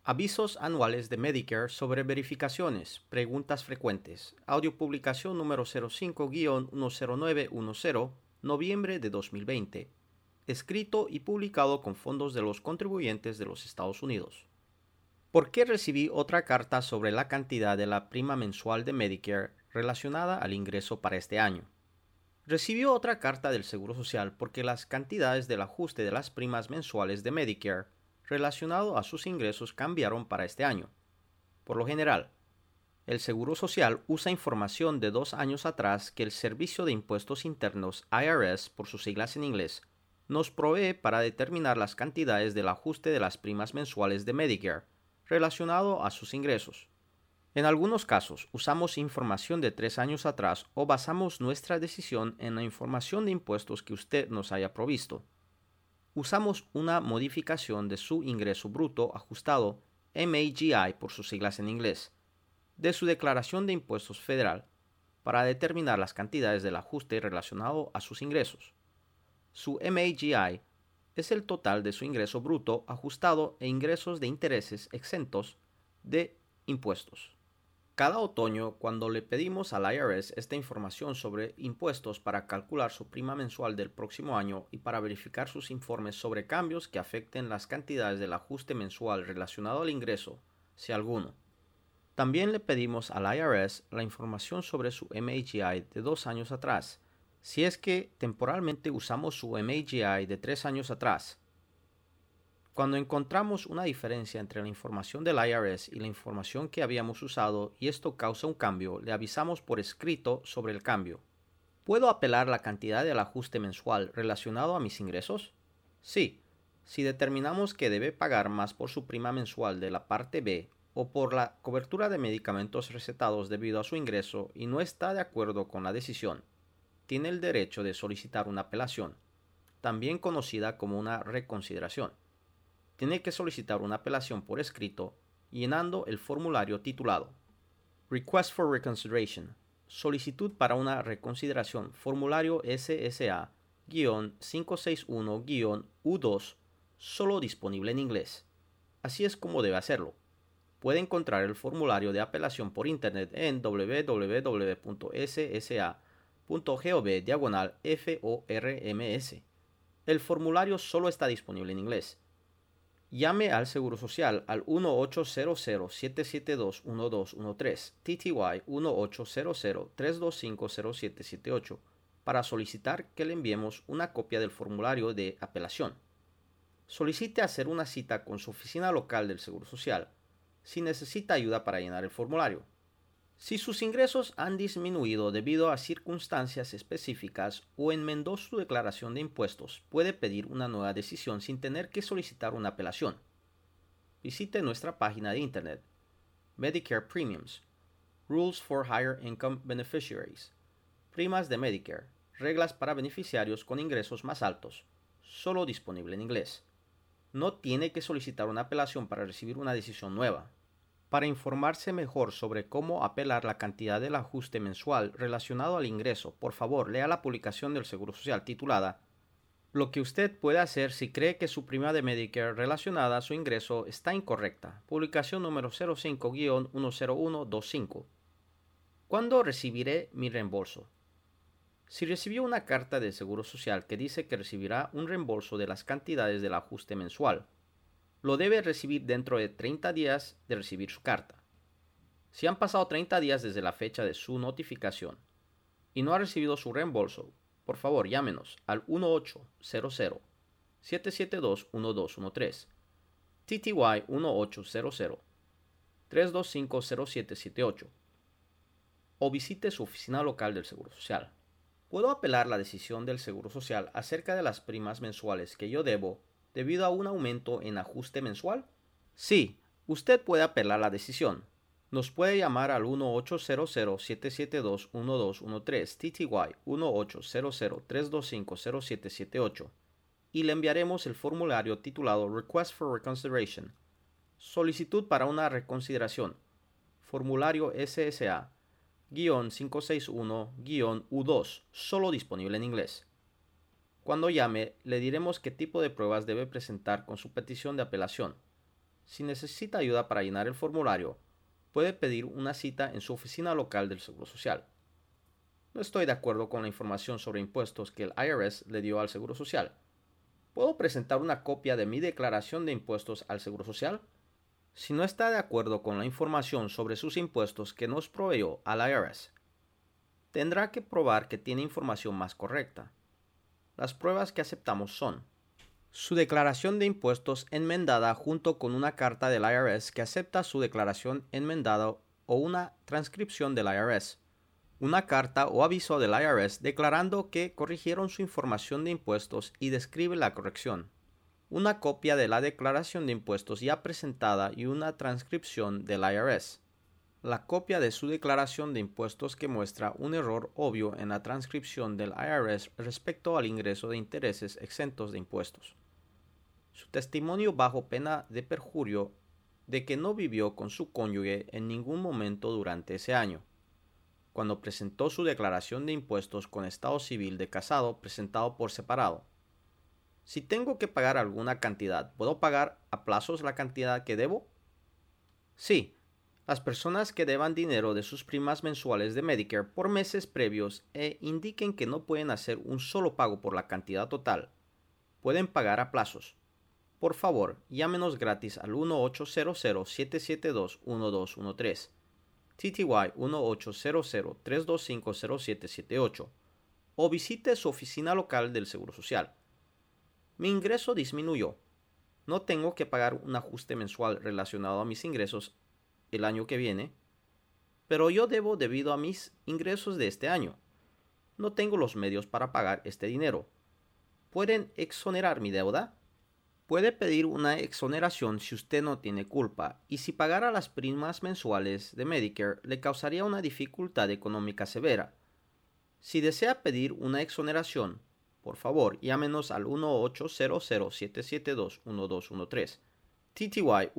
Avisos anuales de Medicare sobre verificaciones, preguntas frecuentes. Audio publicación número 05-10910, noviembre de 2020. Escrito y publicado con fondos de los contribuyentes de los Estados Unidos. ¿Por qué recibí otra carta sobre la cantidad de la prima mensual de Medicare relacionada al ingreso para este año? Recibió otra carta del Seguro Social porque las cantidades del ajuste de las primas mensuales de Medicare relacionado a sus ingresos cambiaron para este año. Por lo general, el Seguro Social usa información de 2 años atrás que el Servicio de Impuestos Internos IRS, por sus siglas en inglés, nos provee para determinar las cantidades del ajuste de las primas mensuales de Medicare relacionado a sus ingresos. En algunos casos, usamos información de 3 años atrás o basamos nuestra decisión en la información de impuestos que usted nos haya provisto. Usamos una modificación de su ingreso bruto ajustado, MAGI por sus siglas en inglés, de su declaración de impuestos federal para determinar las cantidades del ajuste relacionado a sus ingresos. Su MAGI es el total de su ingreso bruto ajustado e ingresos de intereses exentos de impuestos. Cada otoño, cuando le pedimos al IRS esta información sobre impuestos para calcular su prima mensual del próximo año y para verificar sus informes sobre cambios que afecten las cantidades del ajuste mensual relacionado al ingreso, si alguno. También le pedimos al IRS la información sobre su MAGI de 2 años atrás, si es que temporalmente usamos su MAGI de 3 años atrás. Cuando encontramos una diferencia entre la información del IRS y la información que habíamos usado y esto causa un cambio, le avisamos por escrito sobre el cambio. ¿Puedo apelar la cantidad del ajuste mensual relacionado a mis ingresos? Sí, si determinamos que debe pagar más por su prima mensual de la parte B o por la cobertura de medicamentos recetados debido a su ingreso y no está de acuerdo con la decisión, tiene el derecho de solicitar una apelación, también conocida como una reconsideración. Tiene que solicitar una apelación por escrito llenando el formulario titulado Request for Reconsideration, solicitud para una reconsideración, formulario SSA-561-U2, solo disponible en inglés. Así es como debe hacerlo. Puede encontrar el formulario de apelación por internet en www.ssa.gov/FORMS. El formulario solo está disponible en inglés. Llame al Seguro Social al 1-800-772-1213, TTY 1-800-325-0778, para solicitar que le enviemos una copia del formulario de apelación. Solicite hacer una cita con su oficina local del Seguro Social si necesita ayuda para llenar el formulario. Si sus ingresos han disminuido debido a circunstancias específicas o enmendó su declaración de impuestos, puede pedir una nueva decisión sin tener que solicitar una apelación. Visite nuestra página de internet, Medicare Premiums, Rules for Higher Income Beneficiaries, Primas de Medicare, reglas para beneficiarios con ingresos más altos, solo disponible en inglés. No tiene que solicitar una apelación para recibir una decisión nueva. Para informarse mejor sobre cómo apelar la cantidad del ajuste mensual relacionado al ingreso, por favor lea la publicación del Seguro Social titulada Lo que usted puede hacer si cree que su prima de Medicare relacionada a su ingreso está incorrecta. Publicación número 05-10125. ¿Cuándo recibiré mi reembolso? Si recibió una carta del Seguro Social que dice que recibirá un reembolso de las cantidades del ajuste mensual, lo debe recibir dentro de 30 días de recibir su carta. Si han pasado 30 días desde la fecha de su notificación y no ha recibido su reembolso, por favor llámenos al 1-800-772-1213, TTY 1-800-325-0778, o visite su oficina local del Seguro Social. ¿Puedo apelar la decisión del Seguro Social acerca de las primas mensuales que yo debo debido a un aumento en ajuste mensual? Sí, usted puede apelar la decisión. Nos puede llamar al 1-800-772-1213, TTY 1-800-325-0778, y le enviaremos el formulario titulado Request for Reconsideration, solicitud para una reconsideración, formulario SSA-561-U2, solo disponible en inglés. Cuando llame, le diremos qué tipo de pruebas debe presentar con su petición de apelación. Si necesita ayuda para llenar el formulario, puede pedir una cita en su oficina local del Seguro Social. No estoy de acuerdo con la información sobre impuestos que el IRS le dio al Seguro Social. ¿Puedo presentar una copia de mi declaración de impuestos al Seguro Social? Si no está de acuerdo con la información sobre sus impuestos que nos proveyó al IRS, tendrá que probar que tiene información más correcta. Las pruebas que aceptamos son su declaración de impuestos enmendada junto con una carta del IRS que acepta su declaración enmendada o una transcripción del IRS, una carta o aviso del IRS declarando que corrigieron su información de impuestos y describe la corrección, una copia de la declaración de impuestos ya presentada y una transcripción del IRS, la copia de su declaración de impuestos que muestra un error obvio en la transcripción del IRS respecto al ingreso de intereses exentos de impuestos, su testimonio bajo pena de perjurio de que no vivió con su cónyuge en ningún momento durante ese año, cuando presentó su declaración de impuestos con estado civil de casado presentado por separado. Si tengo que pagar alguna cantidad, ¿puedo pagar a plazos la cantidad que debo? Sí. Las personas que deban dinero de sus primas mensuales de Medicare por meses previos e indiquen que no pueden hacer un solo pago por la cantidad total, pueden pagar a plazos. Por favor, llámenos gratis al 1-800-772-1213, TTY 1-800-325-0778, o visite su oficina local del Seguro Social. Mi ingreso disminuyó. No tengo que pagar un ajuste mensual relacionado a mis ingresos el año que viene, pero yo debo debido a mis ingresos de este año. No tengo los medios para pagar este dinero. ¿Pueden exonerar mi deuda? Puede pedir una exoneración si usted no tiene culpa y si pagara las primas mensuales de Medicare le causaría una dificultad económica severa. Si desea pedir una exoneración, por favor, llámenos al 1-800-772-1213, TTY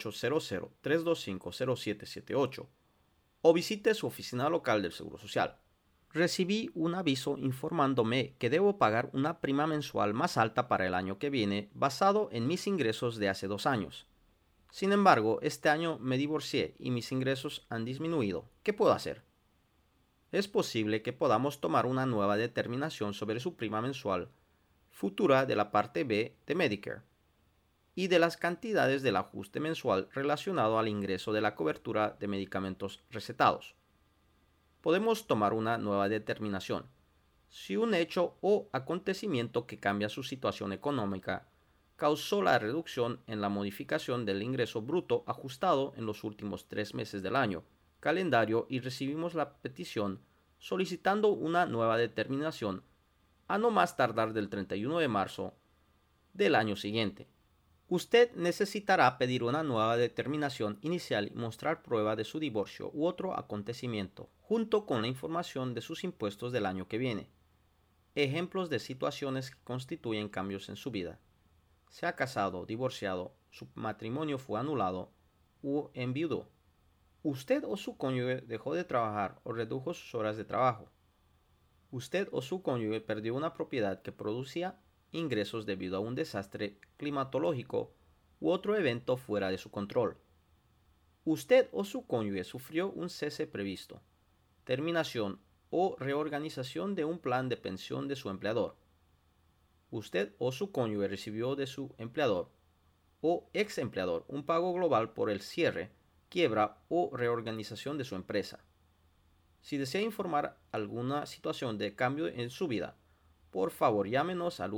1-800-325-0778, o visite su oficina local del Seguro Social. Recibí un aviso informándome que debo pagar una prima mensual más alta para el año que viene basado en mis ingresos de hace 2 años. Sin embargo, este año me divorcié y mis ingresos han disminuido. ¿Qué puedo hacer? Es posible que podamos tomar una nueva determinación sobre su prima mensual futura de la parte B de Medicare y de las cantidades del ajuste mensual relacionado al ingreso de la cobertura de medicamentos recetados. Podemos tomar una nueva determinación si un hecho o acontecimiento que cambia su situación económica causó la reducción en la modificación del ingreso bruto ajustado en los últimos 3 meses del año calendario y recibimos la petición solicitando una nueva determinación a no más tardar del 31 de marzo del año siguiente. Usted necesitará pedir una nueva determinación inicial y mostrar prueba de su divorcio u otro acontecimiento, junto con la información de sus impuestos del año que viene. Ejemplos de situaciones que constituyen cambios en su vida. Se ha casado, divorciado, su matrimonio fue anulado o enviudó. Usted o su cónyuge dejó de trabajar o redujo sus horas de trabajo. Usted o su cónyuge perdió una propiedad que producía ingresos debido a un desastre climatológico u otro evento fuera de su control. Usted o su cónyuge sufrió un cese previsto, terminación o reorganización de un plan de pensión de su empleador. Usted o su cónyuge recibió de su empleador o ex empleador un pago global por el cierre, quiebra o reorganización de su empresa. Si desea informar alguna situación de cambio en su vida, por favor llámenos al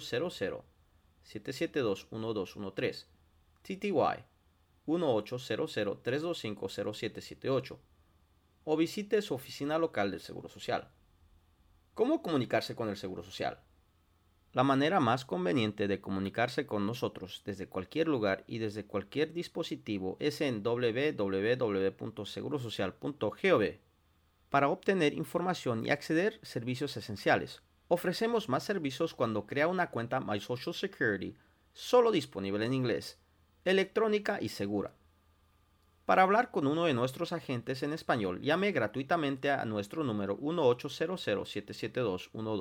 1-800-772-1213, TTY 1-800-325-0778, o visite su oficina local del Seguro Social. ¿Cómo comunicarse con el Seguro Social? La manera más conveniente de comunicarse con nosotros desde cualquier lugar y desde cualquier dispositivo es en www.segurosocial.gov. Para obtener información y acceder a servicios esenciales. Ofrecemos más servicios cuando crea una cuenta My Social Security, solo disponible en inglés, electrónica y segura. Para hablar con uno de nuestros agentes en español, llame gratuitamente a nuestro número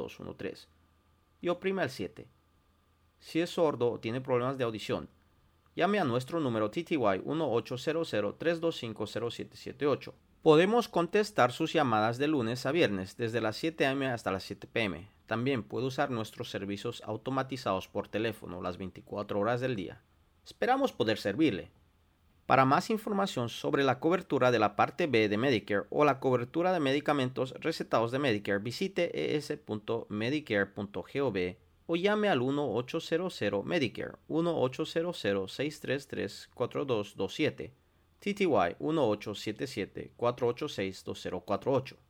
1-800-772-1213 y oprime el 7. Si es sordo o tiene problemas de audición, llame a nuestro número TTY 1-800-325-0778. Podemos contestar sus llamadas de lunes a viernes desde las 7 a.m. hasta las 7 p.m. También puede usar nuestros servicios automatizados por teléfono las 24 horas del día. Esperamos poder servirle. Para más información sobre la cobertura de la parte B de Medicare o la cobertura de medicamentos recetados de Medicare, visite es.medicare.gov o llame al 1-800-Medicare 1-800-633-4227, TTY 1877-486-2048.